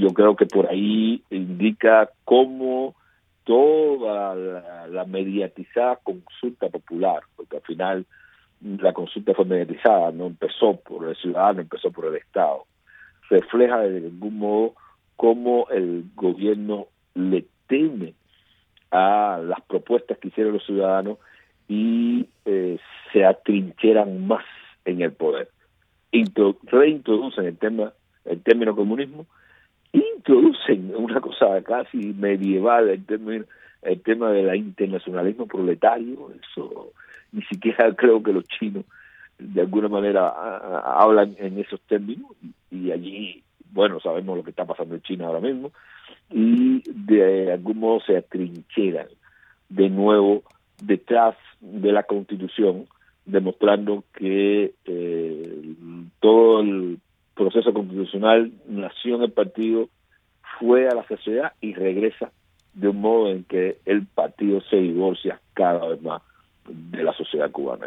yo creo que por ahí indica cómo toda la mediatizada consulta popular, porque al final la consulta fue mediatizada, no empezó por el ciudadano, empezó por el Estado, refleja de algún modo cómo el gobierno le teme a las propuestas que hicieron los ciudadanos y se atrincheran más en el poder. Reintroducen el término comunismo, introducen una cosa casi medieval, el tema del internacionalismo proletario. Eso ni siquiera creo que los chinos de alguna manera hablan en esos términos, y allí, bueno, sabemos lo que está pasando en China ahora mismo, y de algún modo se atrincheran de nuevo detrás de la Constitución, demostrando que todo el proceso constitucional nació en el partido, fue a la sociedad y regresa de un modo en que el partido se divorcia cada vez más de la sociedad cubana.